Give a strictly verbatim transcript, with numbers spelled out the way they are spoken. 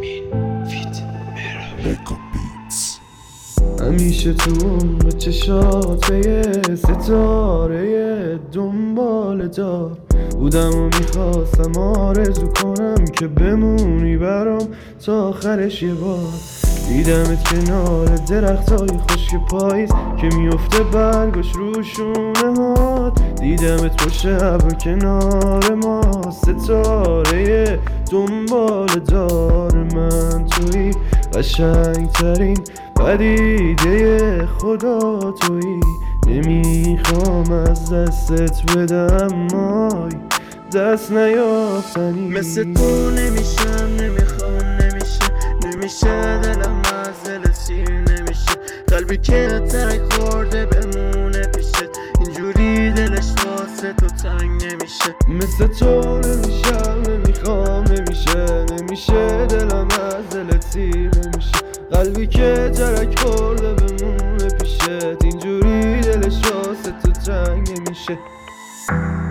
همیشه تو عمق چشات یه ستاره دنبال دار بودم و میخواستم آرزو کنم که بمونی برام تا آخرش یه بار. دیدمت کنار درختای خشک پاییز که میفته برگاش رو شونه هات. دیدمت پشت ابر کنار ما ستاره دنبال دار من تویی. قشنگ ترین پدیده خدا تویی. نمیخوام از دستت بدم مای دست نیافتنی. مثل تو نمیشم نمیخوام نمیشه نمیشه دلم از دل سیر نمیشه. قلبی که ترک خورده بمونه پیشت اینجوری دلش واسه تو تنگ نمیشه. مثل تو نمیشم نمیخوام نمیشه نمیشه دلم از دلت سیر نمیشه. قلبی که ترک خورده بمونه پیشت اینجوری دلش واسه تو تنگ نمیشه.